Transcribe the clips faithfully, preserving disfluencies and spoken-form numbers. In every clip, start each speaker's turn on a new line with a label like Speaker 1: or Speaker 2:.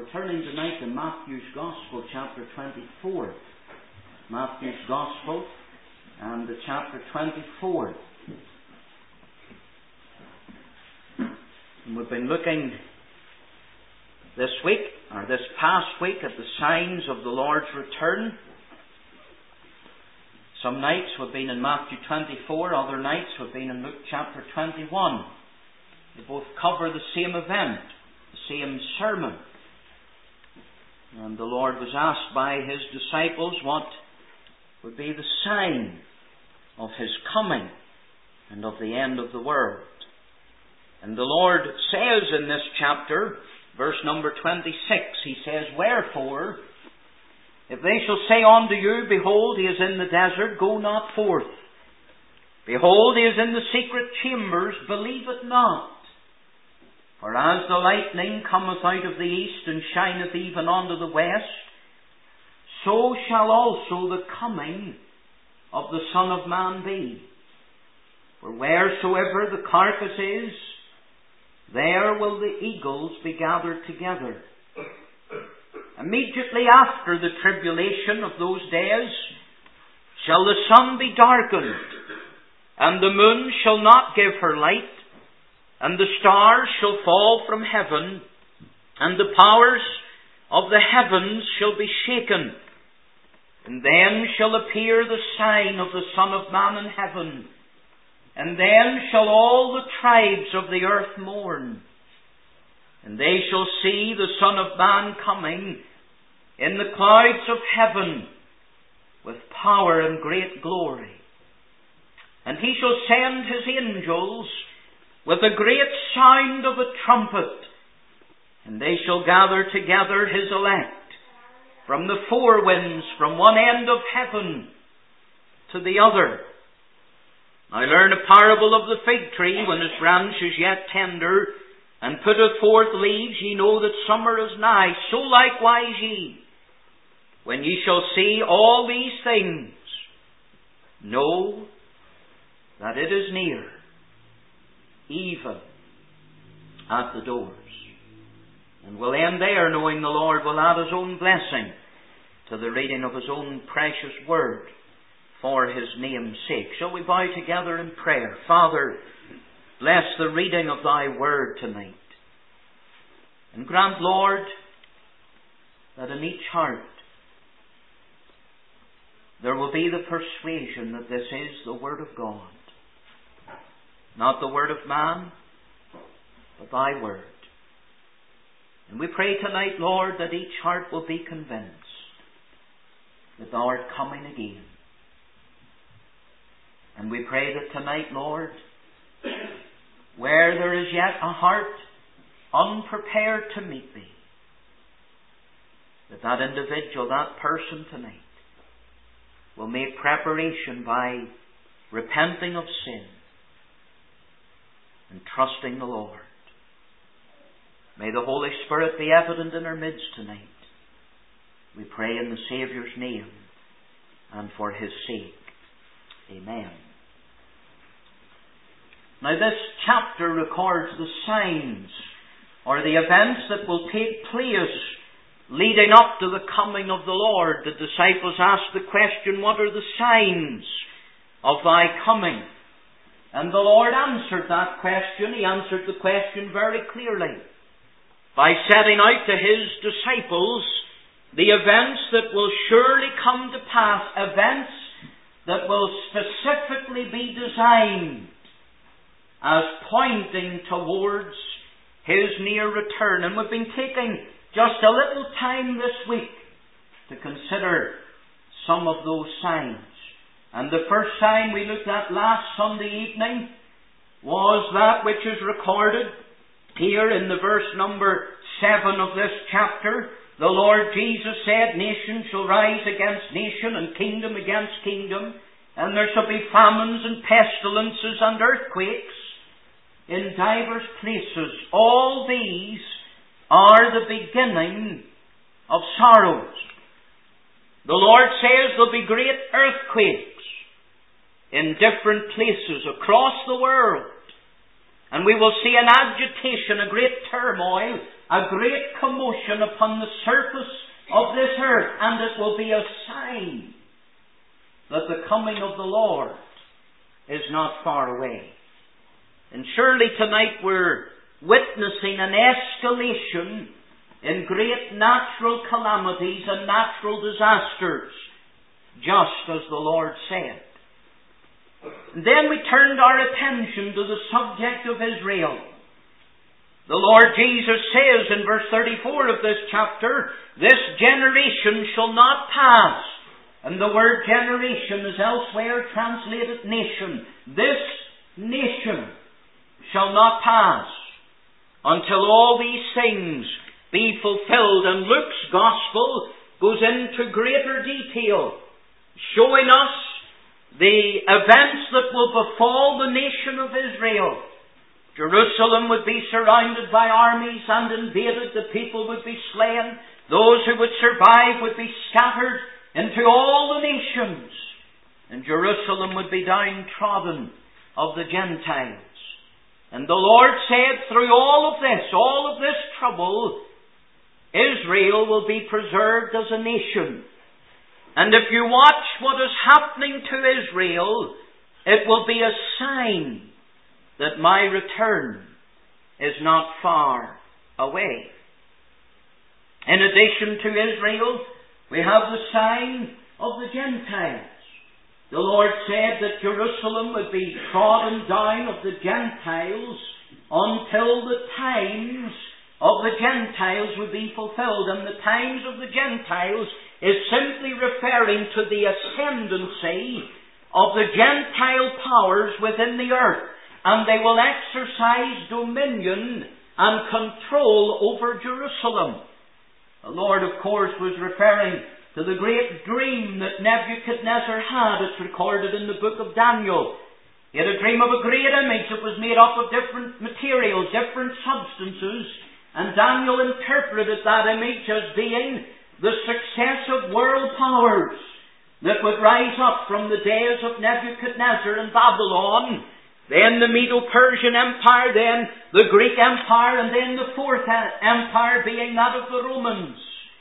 Speaker 1: We're turning tonight to Matthew's Gospel, chapter twenty-four. Matthew's Gospel and the chapter twenty-four. And we've been looking this week, or this past week, at the signs of the Lord's return. Some nights we've been in Matthew twenty-four, other nights we've been in Luke chapter twenty-one. They both cover the same event, the same sermon. And the Lord was asked by His disciples what would be the sign of His coming and of the end of the world. And the Lord says in this chapter, verse number twenty-six, He says, "Wherefore, if they shall say unto you, Behold, He is in the desert, go not forth. Behold, He is in the secret chambers, believe it not. For as the lightning cometh out of the east, and shineth even unto the west, so shall also the coming of the Son of Man be. For wheresoever the carcass is, there will the eagles be gathered together. Immediately after the tribulation of those days shall the sun be darkened, and the moon shall not give her light, and the stars shall fall from heaven, and the powers of the heavens shall be shaken. And then shall appear the sign of the Son of Man in heaven. And then shall all the tribes of the earth mourn. And they shall see the Son of Man coming in the clouds of heaven with power and great glory. And He shall send His angels with a great sound of a trumpet, and they shall gather together His elect from the four winds, from one end of heaven to the other. Now learn a parable of the fig tree. When his branch is yet tender, and putteth forth leaves, ye know that summer is nigh. So likewise ye, when ye shall see all these things, know that it is near, even at the doors. And we'll end there, knowing the Lord will add His own blessing to the reading of His own precious word for His name's sake. Shall we bow together in prayer? Father, bless the reading of Thy word tonight. And grant, Lord, that in each heart there will be the persuasion that this is the word of God. Not the word of man, but Thy word. And we pray tonight, Lord, that each heart will be convinced that Thou art coming again. And we pray that tonight, Lord, where there is yet a heart unprepared to meet Thee, that that individual, that person tonight, will make preparation by repenting of sin and trusting the Lord. May the Holy Spirit be evident in our midst tonight. We pray in the Saviour's name and for His sake. Amen. Now this chapter records the signs or the events that will take place leading up to the coming of the Lord. The disciples asked the question, what are the signs of Thy coming? And the Lord answered that question. He answered the question very clearly by setting out to His disciples the events that will surely come to pass, events that will specifically be designed as pointing towards His near return. And we've been taking just a little time this week to consider some of those signs. And the first sign we looked at last Sunday evening was that which is recorded here in the verse number seven of this chapter. The Lord Jesus said, Nation shall rise against nation, and kingdom against kingdom, and there shall be famines and pestilences and earthquakes in divers places. All these are the beginning of sorrows. The Lord says there'll be great earthquakes in different places across the world. And we will see an agitation, a great turmoil, a great commotion upon the surface of this earth, and it will be a sign that the coming of the Lord is not far away. And surely tonight we're witnessing an escalation in great natural calamities and natural disasters, just as the Lord said. And then we turned our attention to the subject of Israel. The Lord Jesus says in verse thirty-four of this chapter, "This generation shall not pass." And the word generation is elsewhere translated nation. This nation shall not pass until all these things be fulfilled. And Luke's Gospel goes into greater detail, showing us the events that will befall the nation of Israel. Jerusalem would be surrounded by armies and invaded. The people would be slain. Those who would survive would be scattered into all the nations. And Jerusalem would be downtrodden of the Gentiles. And the Lord said, through all of this, all of this trouble, Israel will be preserved as a nation. And if you watch what is happening to Israel, it will be a sign that my return is not far away. In addition to Israel, we have the sign of the Gentiles. The Lord said that Jerusalem would be trodden down of the Gentiles until the times of the Gentiles would be fulfilled. And the times of the Gentiles is simply referring to the ascendancy of the Gentile powers within the earth. And they will exercise dominion and control over Jerusalem. The Lord, of course, was referring to the great dream that Nebuchadnezzar had. It's recorded in the book of Daniel. He had a dream of a great image that was made up of different materials, different substances. And Daniel interpreted that image as being the successive world powers that would rise up from the days of Nebuchadnezzar and Babylon. Then the Medo-Persian Empire, then the Greek Empire, and then the fourth empire being that of the Romans.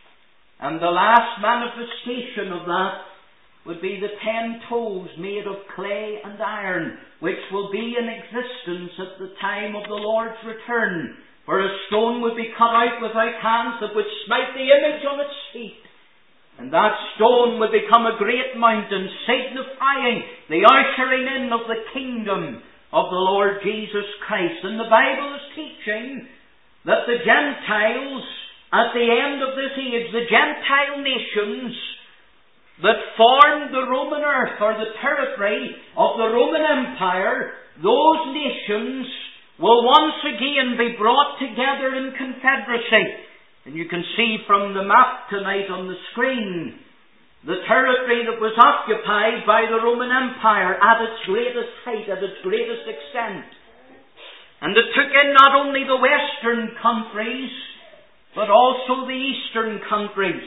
Speaker 1: And the last manifestation of that would be the ten toes made of clay and iron, which will be in existence at the time of the Lord's return. For a stone would be cut out without hands that would smite the image on its feet. And that stone would become a great mountain, signifying the ushering in of the kingdom of the Lord Jesus Christ. And the Bible is teaching that the Gentiles, at the end of this age, the Gentile nations that formed the Roman earth, or the territory of the Roman Empire, those nations will once again be brought together in confederacy. And you can see from the map tonight on the screen the territory that was occupied by the Roman Empire at its greatest height, at its greatest extent. And it took in not only the western countries, but also the eastern countries.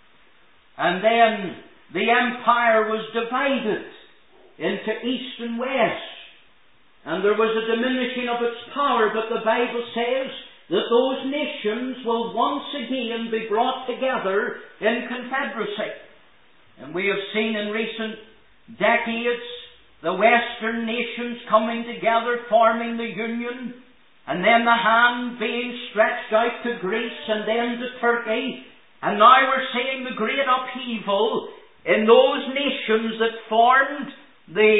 Speaker 1: And then the empire was divided into east and west. And there was a diminishing of its power, but the Bible says that those nations will once again be brought together in confederacy. And we have seen in recent decades the Western nations coming together, forming the Union, and then the hand being stretched out to Greece and then to Turkey. And now we're seeing the great upheaval in those nations that formed the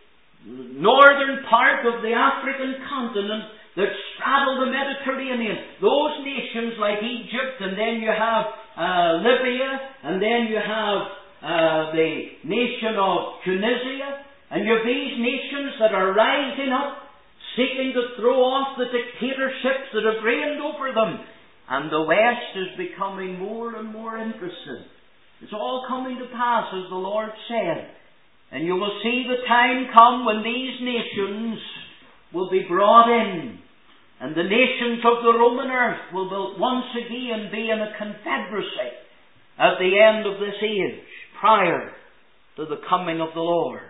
Speaker 1: northern part of the African continent that straddle the Mediterranean. Those nations like Egypt, and then you have uh, Libya, and then you have Uh, the nation of Tunisia, and you have these nations that are rising up, seeking to throw off the dictatorships that have reigned over them. And the West is becoming more and more interested. It's all coming to pass, as the Lord said. And you will see the time come when these nations will be brought in, and the nations of the Roman earth will once again be in a confederacy at the end of this age, prior to the coming of the Lord.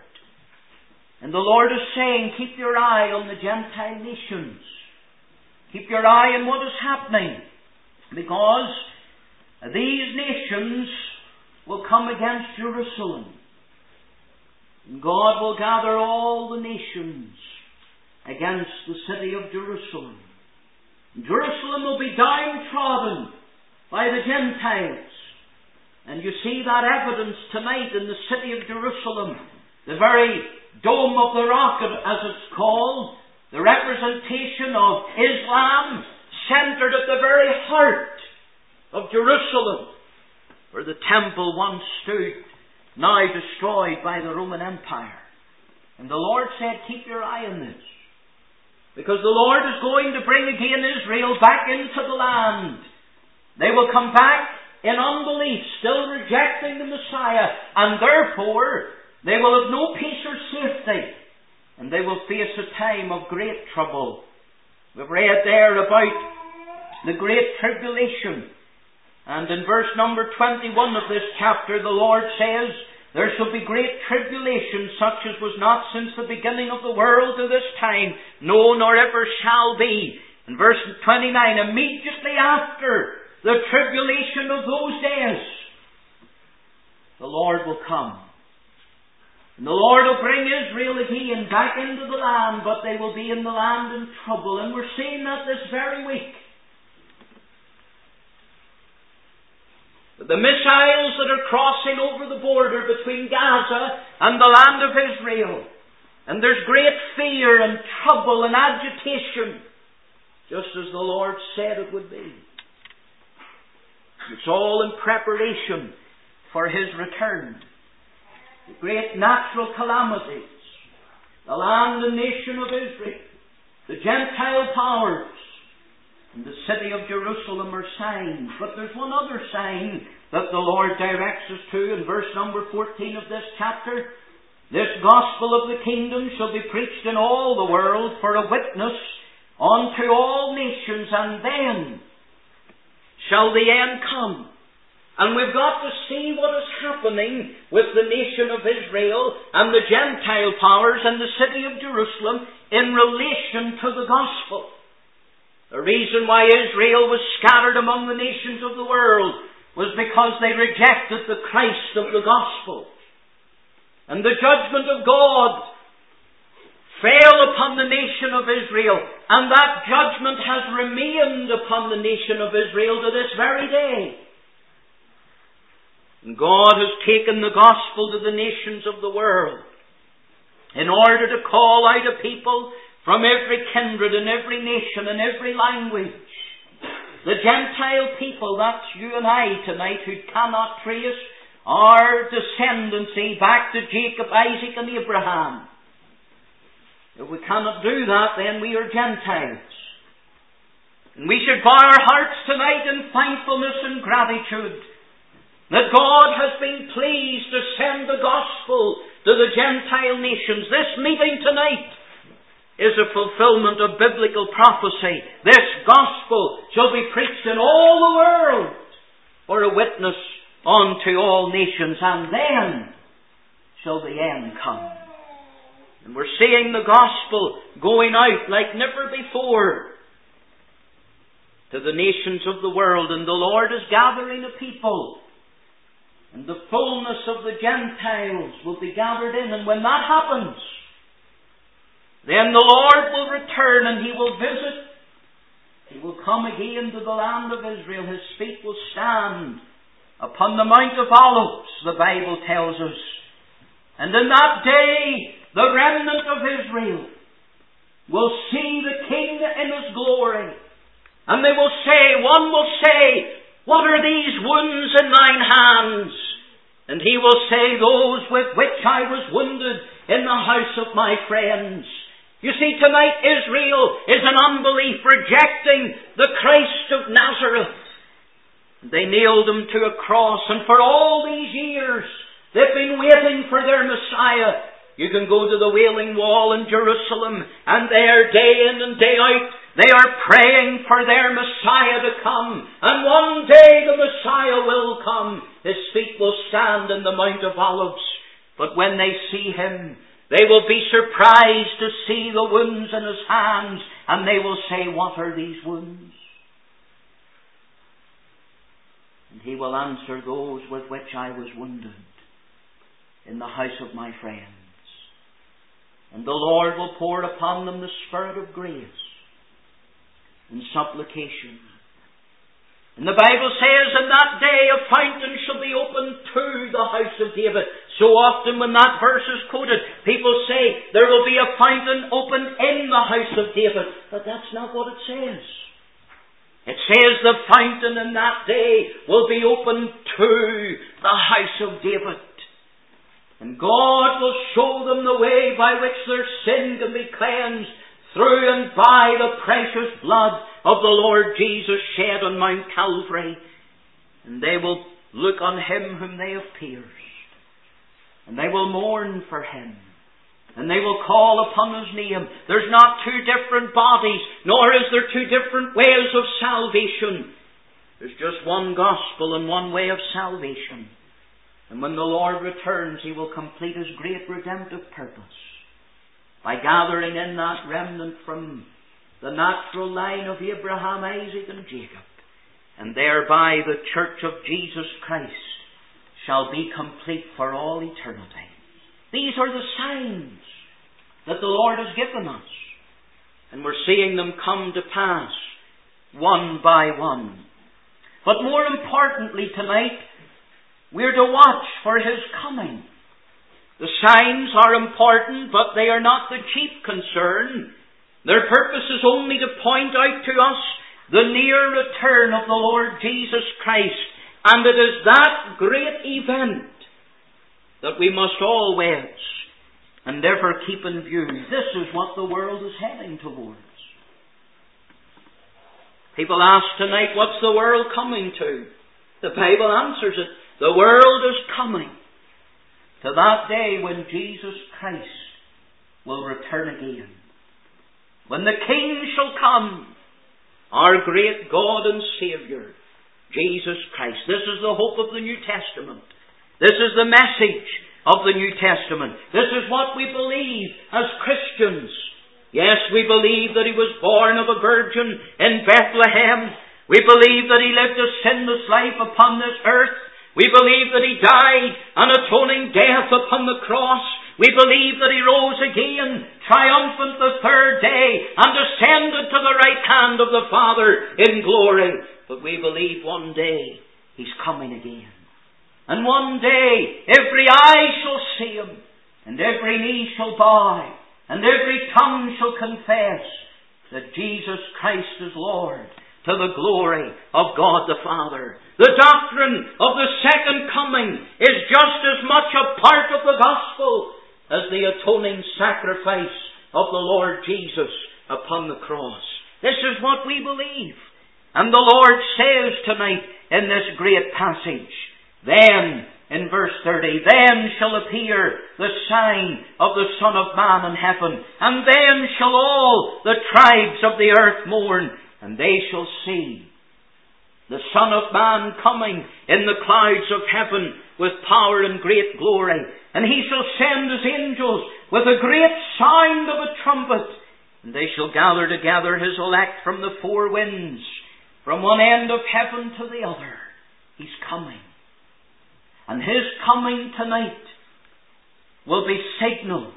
Speaker 1: And the Lord is saying, keep your eye on the Gentile nations. Keep your eye on what is happening. Because these nations will come against Jerusalem. And God will gather all the nations against the city of Jerusalem. And Jerusalem will be downtrodden by the Gentiles. And you see that evidence tonight in the city of Jerusalem. The very Dome of the Rock, as it's called, the representation of Islam, centered at the very heart of Jerusalem, where the temple once stood, now destroyed by the Roman Empire. And the Lord said, keep your eye on this, because the Lord is going to bring again Israel back into the land. They will come back in unbelief, still rejecting the Messiah, and therefore they will have no peace or safety, and they will face a time of great trouble. We've read there about the great tribulation, and in verse number twenty-one of this chapter the Lord says, there shall be great tribulation, such as was not since the beginning of the world to this time, no, nor ever shall be. In verse twenty-nine, immediately after the tribulation of those days, the Lord will come. And the Lord will bring Israel again back into the land, but they will be in the land in trouble. And we're seeing that this very week. The missiles that are crossing over the border between Gaza and the land of Israel. And there's great fear and trouble and agitation, just as the Lord said it would be. It's all in preparation for His return. The great natural calamities, the land and nation of Israel, the Gentile powers, and the city of Jerusalem are signs. But there's one other sign that the Lord directs us to in verse number fourteen of this chapter. This gospel of the kingdom shall be preached in all the world for a witness unto all nations, and then shall the end come. And we've got to see what is happening with the nation of Israel and the Gentile powers and the city of Jerusalem in relation to the gospel. The reason why Israel was scattered among the nations of the world was because they rejected the Christ of the gospel. And the judgment of God fell upon the nation of Israel, and that judgment has remained upon the nation of Israel to this very day. And God has taken the gospel to the nations of the world in order to call out a people from every kindred and every nation and every language. The Gentile people, that's you and I tonight, who cannot trace our descendancy back to Jacob, Isaac and Abraham. If we cannot do that, then we are Gentiles. And we should bow our hearts tonight in thankfulness and gratitude that God has been pleased to send the gospel to the Gentile nations. This meeting tonight is a fulfillment of biblical prophecy. This gospel shall be preached in all the world for a witness unto all nations, and then shall the end come. And we're seeing the gospel going out like never before to the nations of the world, and the Lord is gathering a people. And the fullness of the Gentiles will be gathered in. And when that happens, then the Lord will return and He will visit. He will come again to the land of Israel. His feet will stand upon the Mount of Olives, the Bible tells us. And in that day, the remnant of Israel will see the King in His glory. And they will say, one will say, what are these wounds in thine hands? And he will say, those with which I was wounded in the house of my friends. You see, tonight Israel is in unbelief, rejecting the Christ of Nazareth. They nailed Him to a cross, and for all these years they've been waiting for their Messiah. You can go to the Wailing Wall in Jerusalem, and there, day in and day out, they are praying for their Messiah to come. And one day the Messiah will come. His feet will stand in the Mount of Olives. But when they see Him, they will be surprised to see the wounds in His hands. And they will say, what are these wounds? And He will answer those with which I was wounded in the house of my friends. And the Lord will pour upon them the Spirit of grace and supplication. And the Bible says, in that day a fountain shall be opened to the house of David. So often when that verse is quoted, people say there will be a fountain opened in the house of David. But that's not what it says. It says the fountain in that day will be opened to the house of David. And God will show them the way by which their sin can be cleansed through and by the precious blood of the Lord Jesus shed on Mount Calvary. And they will look on Him whom they have pierced. And they will mourn for Him. And they will call upon His name. There's not two different bodies, nor is there two different ways of salvation. There's just one gospel and one way of salvation. And when the Lord returns, He will complete His great redemptive purpose by gathering in that remnant from the natural line of Abraham, Isaac, and Jacob. And thereby the church of Jesus Christ shall be complete for all eternity. These are the signs that the Lord has given us. And we're seeing them come to pass one by one. But more importantly tonight, we're to watch for His coming. The signs are important, but they are not the chief concern. Their purpose is only to point out to us the near return of the Lord Jesus Christ. And it is that great event that we must always and ever keep in view. This is what the world is heading towards. People ask tonight, what's the world coming to? The Bible answers it. The world is coming to that day when Jesus Christ will return again. When the King shall come, our great God and Saviour, Jesus Christ. This is the hope of the New Testament. This is the message of the New Testament. This is what we believe as Christians. Yes, we believe that He was born of a virgin in Bethlehem. We believe that He lived a sinless life upon this earth. We believe that He died an atoning death upon the cross. We believe that He rose again, triumphant the third day, and ascended to the right hand of the Father in glory. But we believe one day He's coming again. And one day every eye shall see Him, and every knee shall bow, and every tongue shall confess that Jesus Christ is Lord, to the glory of God the Father. The doctrine of the second coming is just as much a part of the gospel as the atoning sacrifice of the Lord Jesus upon the cross. This is what we believe. And the Lord says tonight in this great passage, then, in verse thirty, then shall appear the sign of the Son of Man in heaven, and then shall all the tribes of the earth mourn, and they shall see the Son of Man coming in the clouds of heaven with power and great glory. And He shall send His angels with a great sound of a trumpet. And they shall gather together His elect from the four winds, from one end of heaven to the other. He's coming. And His coming tonight will be signalled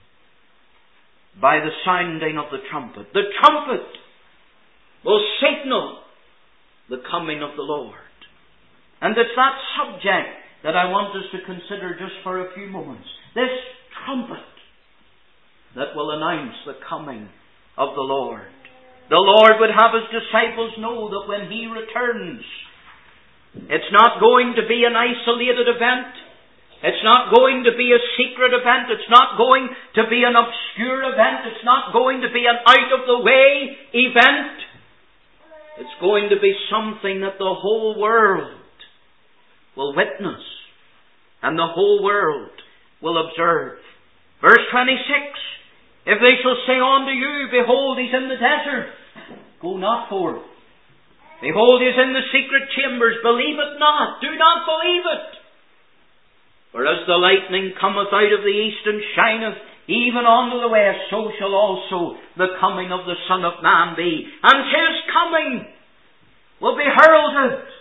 Speaker 1: by the sounding of the trumpet. The trumpet will signal the coming of the Lord. And it's that subject that I want us to consider just for a few moments. This trumpet that will announce the coming of the Lord. The Lord would have His disciples know that when He returns, it's not going to be an isolated event. It's not going to be a secret event. It's not going to be an obscure event. It's not going to be an out-of-the-way event. It's going to be something that the whole world will witness and the whole world will observe. Verse twenty-six, if they shall say unto you, behold, He's in the desert, go not forth. Behold, He is in the secret chambers, believe it not, do not believe it. For as the lightning cometh out of the east and shineth even unto the west, so shall also the coming of the Son of Man be. And His coming will be heralded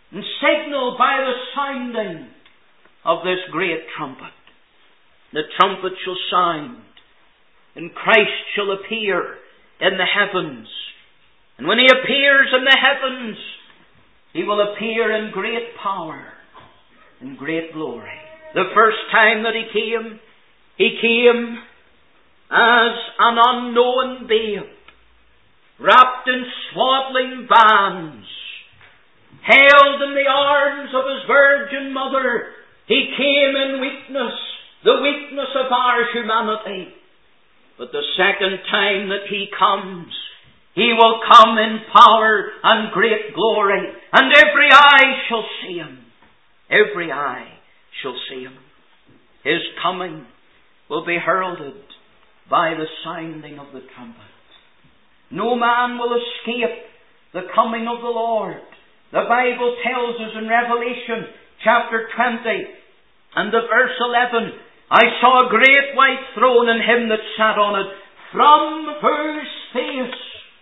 Speaker 1: and signal by the sounding of this great trumpet. The trumpet shall sound, and Christ shall appear in the heavens. And when He appears in the heavens, He will appear in great power and great glory. The first time that He came, He came as an unknown babe, wrapped in swaddling bands, held in the arms of His virgin mother. He came in weakness, the weakness of our humanity. But the second time that He comes, He will come in power and great glory, and every eye shall see Him. Every eye shall see Him. His coming will be heralded by the sounding of the trumpet. No man will escape the coming of the Lord. The Bible tells us in Revelation chapter twenty and the verse eleven, I saw a great white throne and Him that sat on it, from whose face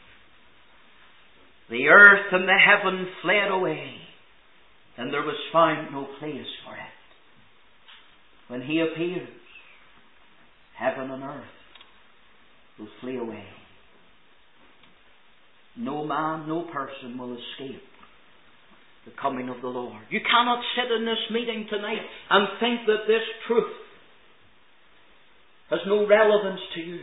Speaker 1: the earth and the heaven fled away, and there was found no place for it. When He appears, heaven and earth will flee away. No man, no person will escape the coming of the Lord. You cannot sit in this meeting tonight and think that this truth has no relevance to you.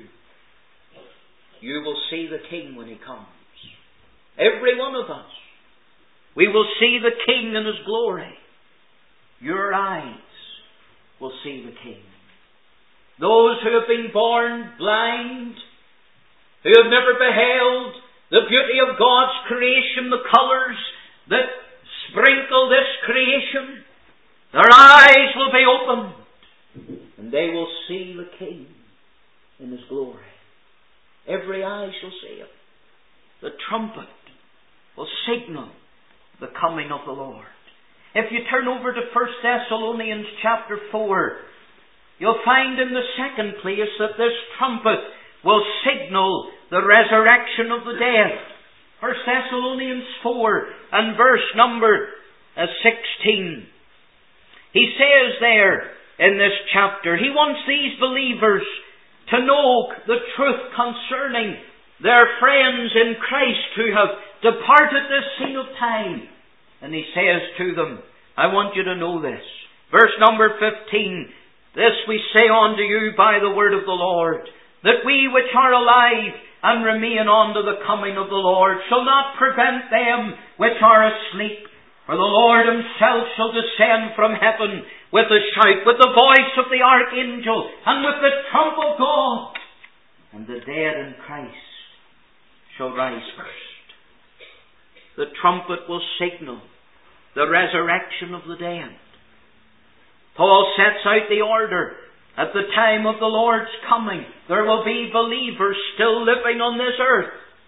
Speaker 1: You will see the King when He comes. Every one of us. We will see the King in His glory. Your eyes will see the King. Those who have been born blind, who have never beheld the beauty of God's creation, the colours that sprinkle this creation, their eyes will be opened, and they will see the King in His glory. Every eye shall see Him. The trumpet will signal the coming of the Lord. If you turn over to First Thessalonians chapter four, you'll find in the second place that this trumpet will signal the resurrection of the dead. First Thessalonians four and verse number sixteen. He says there in this chapter, he wants these believers to know the truth concerning their friends in Christ who have departed this scene of time. And he says to them, I want you to know this. Verse number fifteen, this we say unto you by the word of the Lord, that we which are alive and remain unto the coming of the Lord shall not prevent them which are asleep. For the Lord Himself shall descend from heaven with a shout, with the voice of the archangel, and with the trump of God. And the dead in Christ shall rise first. The trumpet will signal the resurrection of the dead. Paul sets out the order. At the time of the Lord's coming, there will be believers still living on this earth.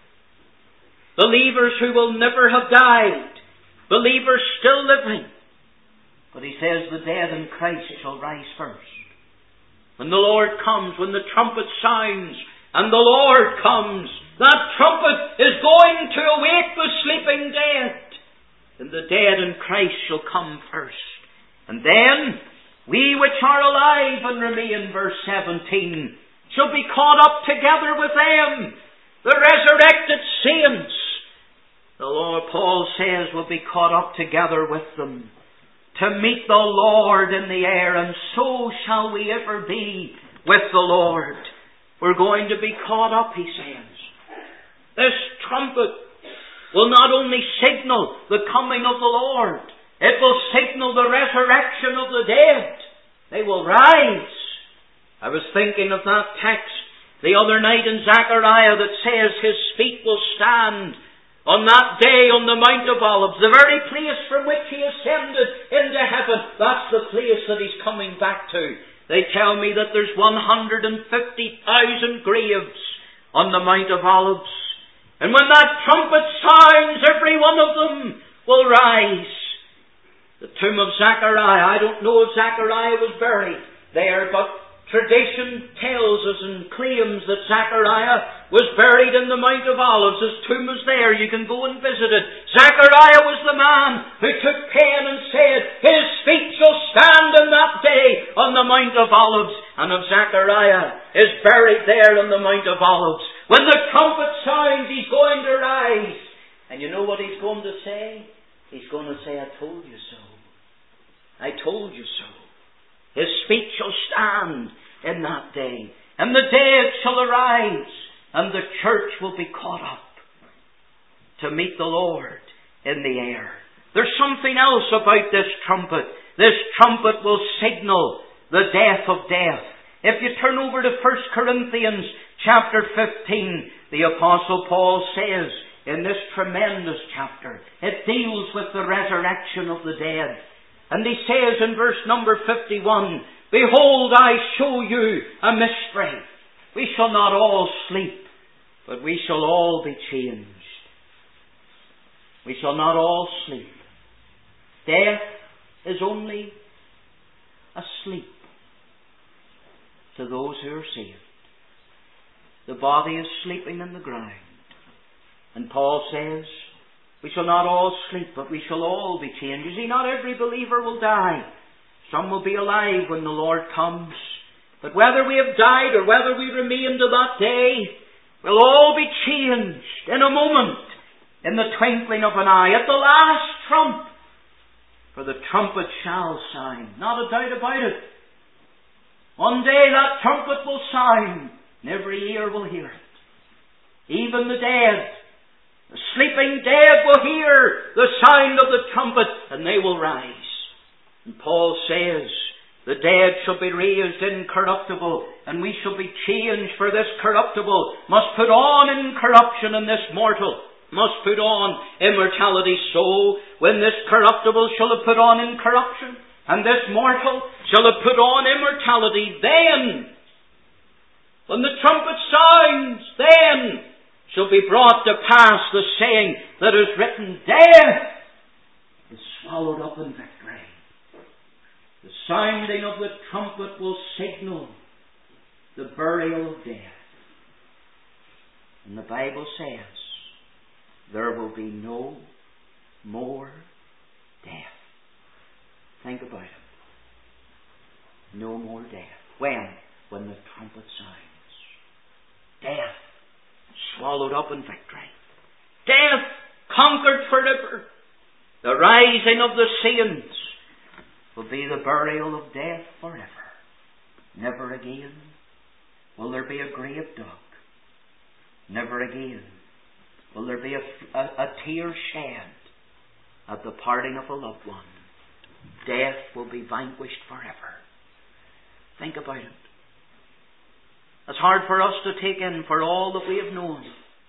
Speaker 1: Believers who will never have died. Believers still living. But he says the dead in Christ shall rise first. When the Lord comes, when the trumpet sounds, and the Lord comes, that trumpet is going to awake the sleeping dead. And the dead in Christ shall come first. And then we which are alive and remain, verse seventeen, shall be caught up together with them, the resurrected saints. The Lord, Paul says, will be caught up together with them to meet the Lord in the air, and so shall we ever be with the Lord. We're going to be caught up, he says. This trumpet will not only signal the coming of the Lord, it will signal the resurrection of the dead. They will rise. I was thinking of that text the other night in Zechariah that says His feet will stand on that day on the Mount of Olives, the very place from which He ascended into heaven. That's the place that He's coming back to. They tell me that there's one hundred fifty thousand graves on the Mount of Olives. And when that trumpet sounds, every one of them will rise. The tomb of Zechariah, I don't know if Zechariah was buried there, but Tradition tells us and claims that Zechariah was buried in the Mount of Olives. His tomb is there. You can go and visit it. Zechariah was the man who took pen and said, his feet shall stand in that day on the Mount of Olives. And of Zechariah is buried there on the Mount of Olives. When the trumpet sounds, he's going to rise. And you know what he's going to say? He's going to say, I told you so. I told you so. His feet shall stand in that day. And the dead shall arise. And the church will be caught up to meet the Lord in the air. There's something else about this trumpet. This trumpet will signal the death of death. If you turn over to First Corinthians chapter fifteen, the Apostle Paul says in this tremendous chapter, it deals with the resurrection of the dead. And he says in verse number fifty-one, behold, I show you a mystery. We shall not all sleep, but we shall all be changed. We shall not all sleep. Death is only a sleep to those who are saved. The body is sleeping in the ground. And Paul says, we shall not all sleep, but we shall all be changed. You see, not every believer will die. Some will be alive when the Lord comes. But whether we have died or whether we remain to that day, we'll all be changed in a moment, in the twinkling of an eye, at the last trump. For the trumpet shall sound. Not a doubt about it. One day that trumpet will sound, and every ear will hear it. Even the dead, the sleeping dead will hear the sound of the trumpet, and they will rise. And Paul says, the dead shall be raised incorruptible, and we shall be changed, for this corruptible must put on incorruption, and this mortal must put on immortality. So, when this corruptible shall have put on incorruption, and this mortal shall have put on immortality, then, when the trumpet sounds, then shall be brought to pass the saying that is written, death is swallowed up in victory. The sounding of the trumpet will signal the burial of death. And the Bible says, there will be no more death. Think about it. No more death. When? When the trumpet sounds. Death swallowed up in victory. Death conquered forever. The rising of the saints will be the burial of death forever. Never again will there be a grave dug. Never again will there be a, a, a tear shed at the parting of a loved one. Death will be vanquished forever. Think about it. It's hard for us to take in, for all that we have known,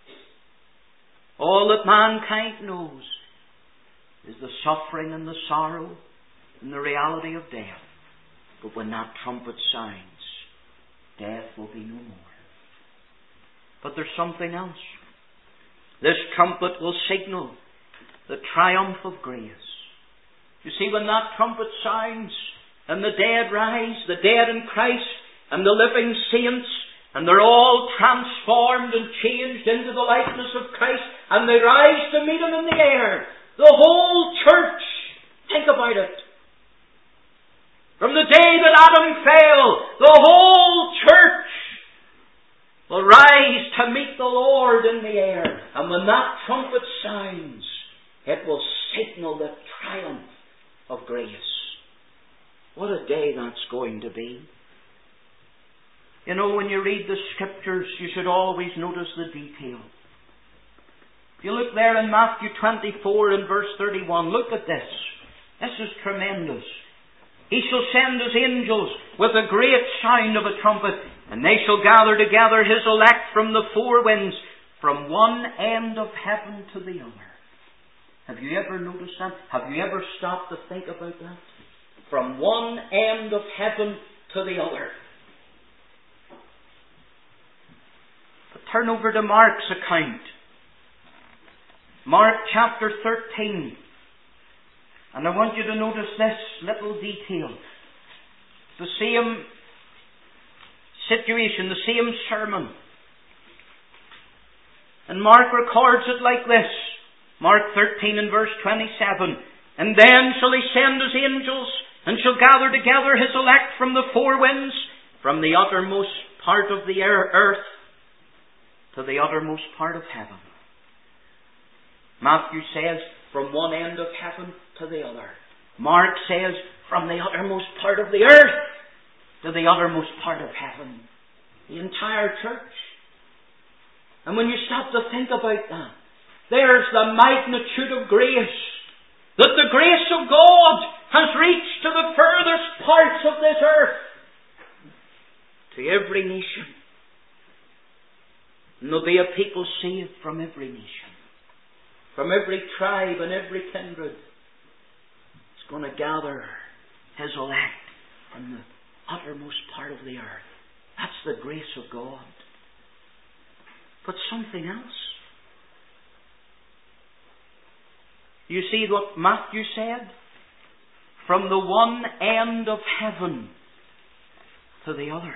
Speaker 1: all that mankind knows, is the suffering and the sorrow and the reality of death. But when that trumpet sounds, death will be no more. But there's something else. This trumpet will signal the triumph of grace. You see, when that trumpet sounds and the dead rise, the dead in Christ and the living saints, and they're all transformed and changed into the likeness of Christ, and they rise to meet Him in the air, the whole church, think about it. From the day that Adam fell, the whole church will rise to meet the Lord in the air. And when that trumpet sounds, it will signal the triumph of grace. What a day that's going to be. You know, when you read the Scriptures, you should always notice the detail. If you look there in Matthew twenty-four and verse thirty-one, look at this. This is tremendous. He shall send His angels with a great sound of a trumpet, and they shall gather together His elect from the four winds, from one end of heaven to the other. Have you ever noticed that? Have you ever stopped to think about that? From one end of heaven to the other. But turn over to Mark's account. Mark chapter thirteen. And I want you to notice this little detail. The same situation, the same sermon. And Mark records it like this. Mark thirteen and verse twenty-seven. And then shall he send his angels, and shall gather together his elect from the four winds, from the uttermost part of the earth to the uttermost part of heaven. Matthew says, from one end of heaven to the other. Mark says, from the uttermost part of the earth to the uttermost part of heaven. The entire church. And when you stop to think about that, there's the magnitude of grace. That the grace of God has reached to the furthest parts of this earth. To every nation. And there'll be a people saved from every nation. From every tribe and every kindred. It's going to gather His elect from the uttermost part of the earth. That's the grace of God. But something else. You see what Matthew said? From the one end of heaven to the other.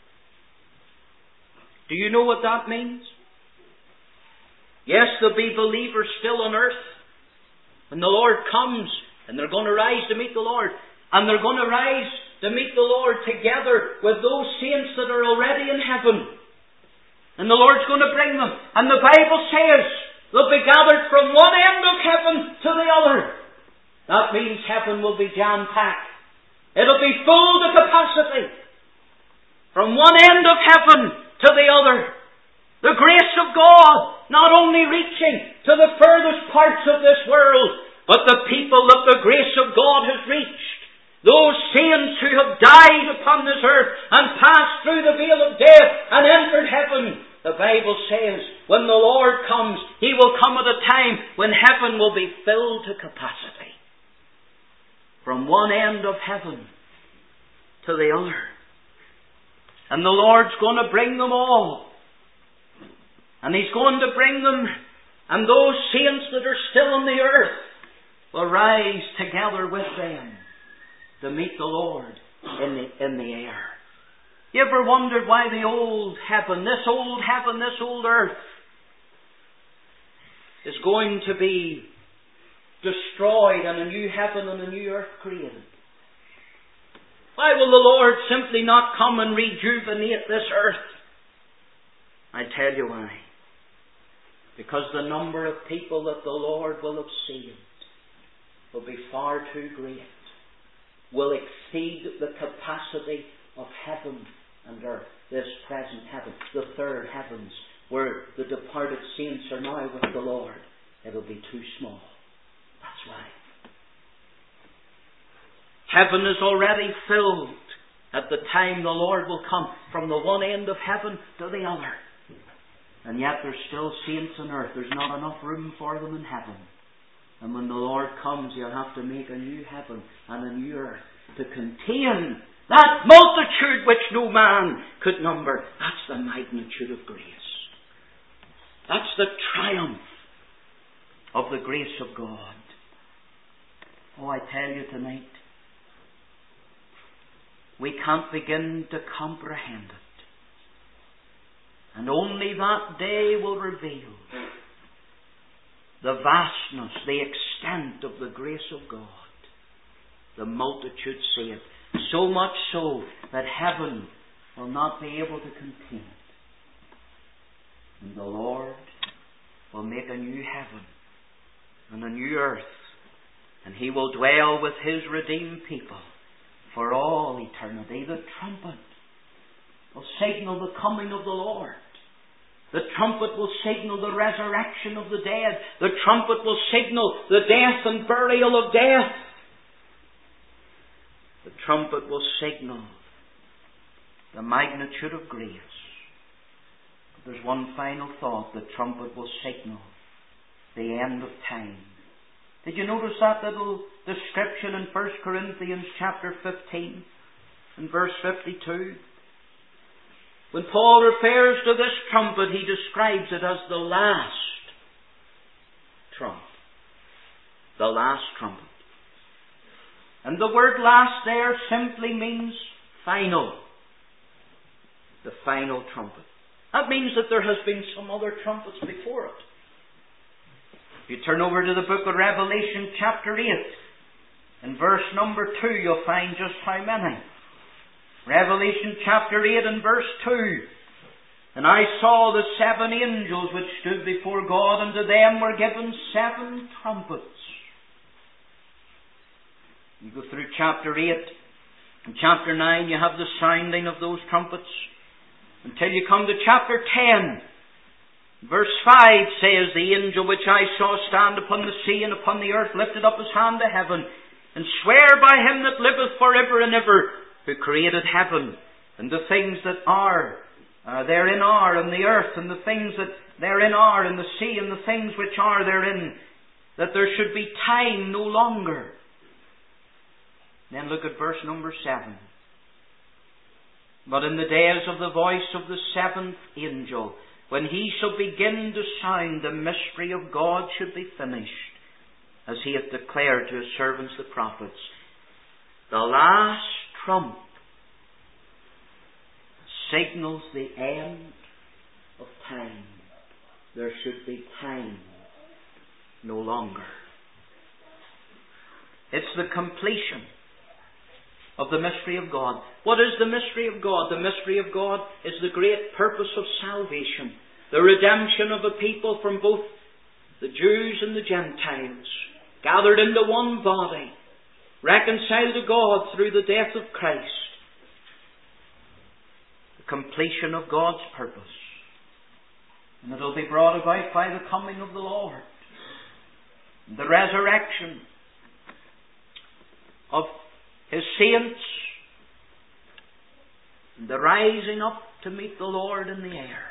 Speaker 1: Do you know what that means? Yes, there'll be believers still on earth. When the Lord comes, and they're going to rise to meet the Lord. And they're going to rise to meet the Lord together with those saints that are already in heaven. And the Lord's going to bring them. And the Bible says they'll be gathered from one end of heaven to the other. That means heaven will be jam-packed. It'll be full to capacity. From one end of heaven to the other. The grace of God not only reaching to the furthest parts of this world, but the people that the grace of God has reached. Those saints who have died upon this earth and passed through the veil of death and entered heaven. The Bible says when the Lord comes, He will come at a time when heaven will be filled to capacity. From one end of heaven to the other. And the Lord's going to bring them all. And He's going to bring them, and those saints that are still on the earth will rise together with them to meet the Lord in the, in the air. You ever wondered why the old heaven, this old heaven, this old earth is going to be destroyed and a new heaven and a new earth created? Why will the Lord simply not come and rejuvenate this earth? I tell you why. Because the number of people that the Lord will have saved will be far too great. Will exceed the capacity of heaven and earth. This present heaven, the third heavens, where the departed saints are now with the Lord. It'll be too small. That's why. Heaven is already filled at the time the Lord will come from the one end of heaven to the other. And yet there's still saints on earth. There's not enough room for them in heaven. And when the Lord comes, He'll have to make a new heaven and a new earth to contain that multitude which no man could number. That's the magnitude of grace. That's the triumph of the grace of God. Oh, I tell you tonight, we can't begin to comprehend it. And only that day will reveal the vastness, the extent of the grace of God. The multitude saved. So much so that heaven will not be able to contain it. And the Lord will make a new heaven and a new earth. And He will dwell with His redeemed people for all eternity. The trumpet will signal the coming of the Lord. The trumpet will signal the resurrection of the dead. The trumpet will signal the death and burial of death. The trumpet will signal the magnitude of grace. But there's one final thought. The trumpet will signal the end of time. Did you notice that little description in First Corinthians chapter fifteen and verse fifty-two? When Paul refers to this trumpet, he describes it as the last trump. The last trumpet. And the word last there simply means final. The final trumpet. That means that there has been some other trumpets before it. If you turn over to the book of Revelation chapter eight, in verse number two, you'll find just how many. Revelation chapter eight and verse two. And I saw the seven angels which stood before God, and to them were given seven trumpets. You go through chapter eight. In chapter nine you have the sounding of those trumpets. Until you come to chapter ten. Verse five says, the angel which I saw stand upon the sea and upon the earth lifted up his hand to heaven, and swear by him that liveth for ever and ever, who created heaven, and the things that are uh, therein are, and the earth, and the things that therein are, and the sea, and the things which are therein, that there should be time no longer. Then look at verse number seven. But in the days of the voice of the seventh angel, when he shall begin to sound, the mystery of God should be finished, as he hath declared to his servants the prophets. The last trump signals the end of time. There should be time no longer. It's the completion of the mystery of God. What is the mystery of God? The mystery of God is the great purpose of salvation. The redemption of a people from both the Jews and the Gentiles, gathered into one body, reconciled to God through the death of Christ. The completion of God's purpose. And it will be brought about by the coming of the Lord. The resurrection of His saints, and the rising up to meet the Lord in the air.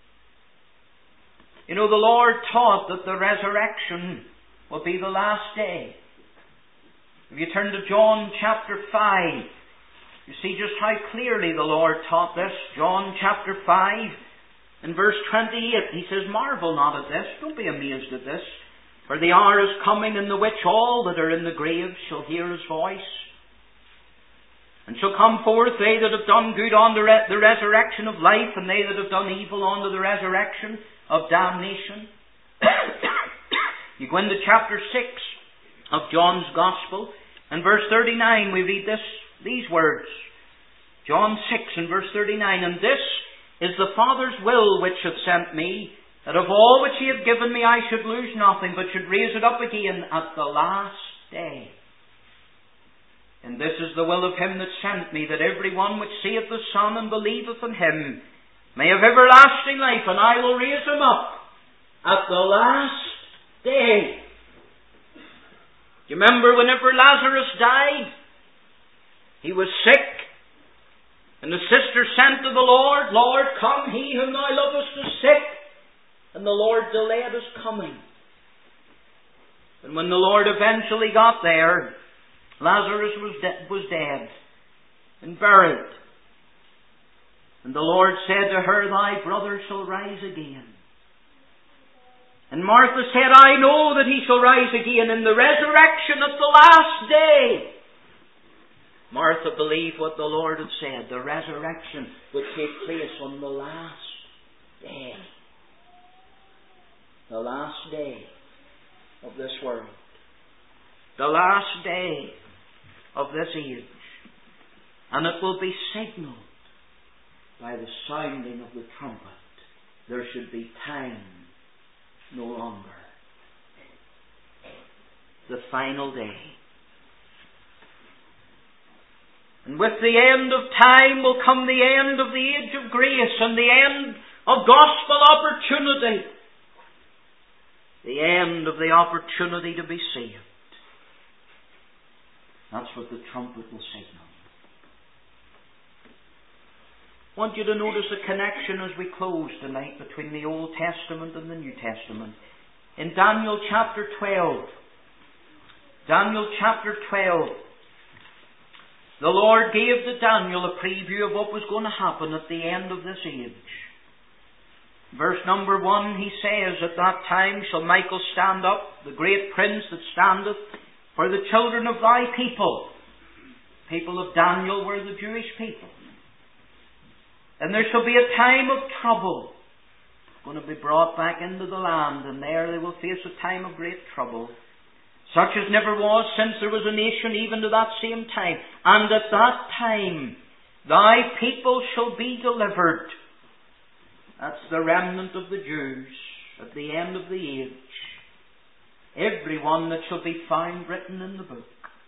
Speaker 1: You know, the Lord taught that the resurrection will be the last day. If you turn to John chapter five, you see just how clearly the Lord taught this. John chapter five and verse twenty-eight, He says, marvel not at this, don't be amazed at this, for the hour is coming in the which all that are in the grave shall hear His voice, and shall come forth, they that have done good unto the resurrection of life, and they that have done evil unto the resurrection of damnation. You go into chapter six of John's Gospel, and verse thirty-nine, we read this, these words. John six and verse thirty-nine, and this is the Father's will which hath sent me, that of all which He hath given me I should lose nothing, but should raise it up again at the last day. And this is the will of Him that sent me, that every one which seeth the Son and believeth in Him may have everlasting life, and I will raise him up at the last day. Do you remember whenever Lazarus died? He was sick, and the sister sent to the Lord, Lord, come, he whom thou lovest is sick. And the Lord delayed his coming. And when the Lord eventually got there, Lazarus was, de- was dead and buried. And the Lord said to her, thy brother shall rise again. And Martha said, I know that he shall rise again in the resurrection at the last day. Martha believed what the Lord had said. The resurrection would take place on the last day. The last day of this world. The last day of this age. And it will be signaled by the sounding of the trumpet. There should be time no longer. The final day. And with the end of time will come the end of the age of grace and the end of gospel opportunity. The end of the opportunity to be saved. That's what the trumpet will signal. I want you to notice a connection as we close tonight between the Old Testament and the New Testament. In Daniel chapter twelve, Daniel chapter twelve, the Lord gave to Daniel a preview of what was going to happen at the end of this age. Verse number one, he says, at that time shall Michael stand up, the great prince that standeth for the children of thy people. People of Daniel were the Jewish people. And there shall be a time of trouble. Going to be brought back into the land, and there they will face a time of great trouble, such as never was since there was a nation even to that same time. And at that time thy people shall be delivered. That's the remnant of the Jews at the end of the age. Every one that shall be found written in the book.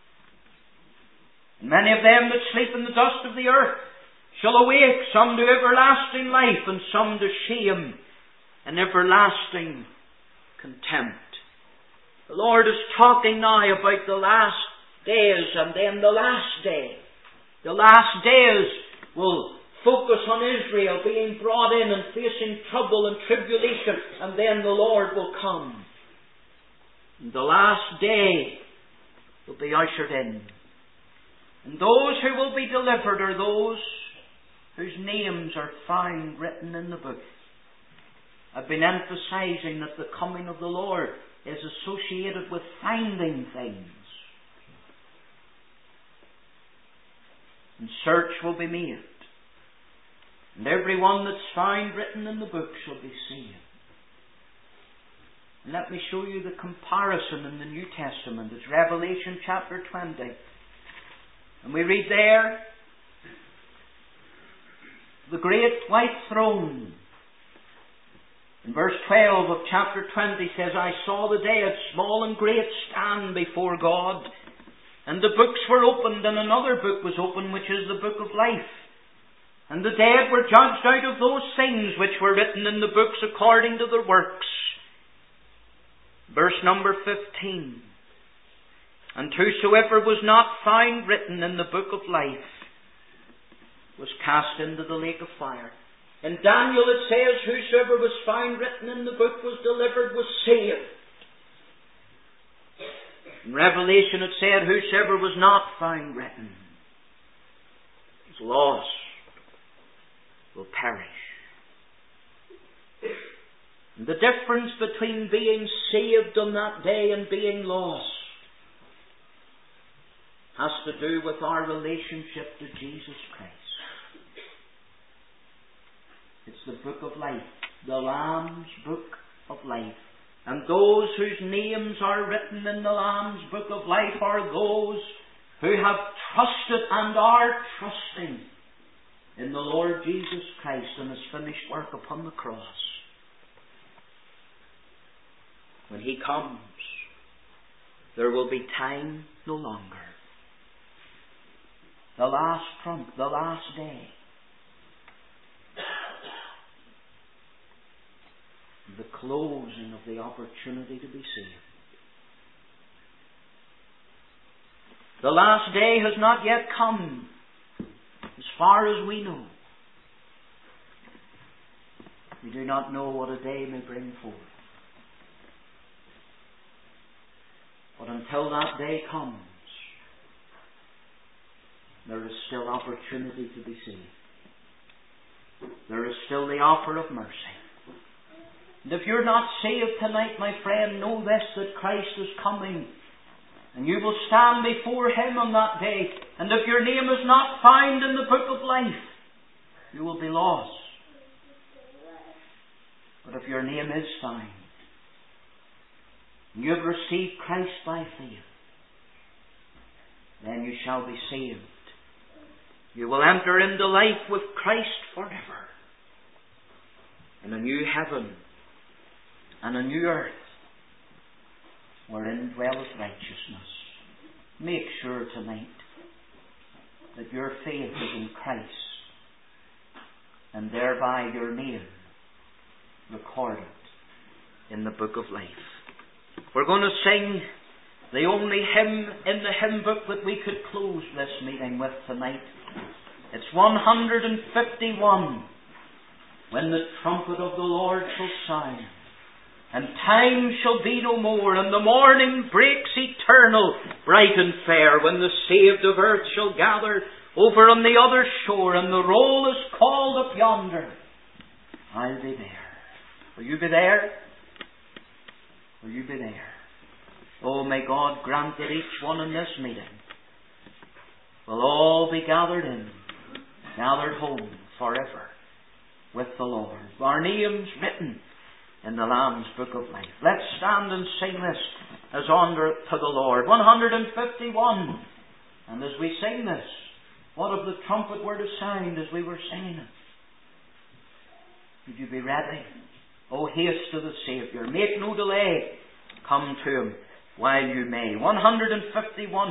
Speaker 1: And many of them that sleep in the dust of the earth shall awake, some to everlasting life, and some to shame and everlasting contempt. The Lord is talking now about the last days, and then the last day. The last days will focus on Israel being brought in and facing trouble and tribulation, and then the Lord will come. And the last day will be ushered in. And those who will be delivered are those whose names are found written in the book. I've been emphasizing that the coming of the Lord is associated with finding things. And search will be made. And every one that's found written in the book shall be saved. And let me show you the comparison in the New Testament. It's Revelation chapter twenty. And we read there, the great white throne. In verse twelve of chapter twenty says, I saw the dead, small and great, stand before God. And the books were opened, and another book was opened, which is the book of life. And the dead were judged out of those things which were written in the books according to their works. Verse number fifteen. And whosoever was not found written in the book of life was cast into the lake of fire. In Daniel it says, whosoever was found written in the book was delivered, was saved. In Revelation it said, whosoever was not found written was lost, will perish. And the difference between being saved on that day and being lost has to do with our relationship to Jesus Christ. It's the book of life, the Lamb's book of life. And those whose names are written in the Lamb's book of life are those who have trusted and are trusting in the Lord Jesus Christ and His finished work upon the cross. When He comes, there will be time no longer. The last trump, the last day. The closing of the opportunity to be saved. The last day has not yet come, as far as we know. We do not know what a day may bring forth. But until that day comes, there is still opportunity to be saved. There is still the offer of mercy. And if you're not saved tonight, my friend, know this, that Christ is coming. And you will stand before Him on that day. And if your name is not found in the book of life, you will be lost. But if your name is found, and you have received Christ by faith, then you shall be saved. You will enter into life with Christ forever. In a new heaven and a new earth wherein dwelleth righteousness. Make sure tonight that your faith is in Christ, and thereby your name recorded in the book of life. We're going to sing the only hymn in the hymn book that we could close this meeting with tonight. It's one hundred fifty-one. When the trumpet of the Lord shall sound, and time shall be no more, and the morning breaks eternal, bright and fair, when the saved of earth shall gather over on the other shore, and the roll is called up yonder, I'll be there. Will you be there? Will you be there? Oh, may God grant that each one in this meeting will all be gathered in, gathered home forever. with the Lord. Our names written in the Lamb's Book of Life. Let's stand and sing this as honour to the Lord. one hundred fifty-one. And as we sing this, what if the trumpet were to sound as we were singing it? Would you be ready? Oh, haste to the Saviour. Make no delay. Come to Him while you may. one hundred fifty-one.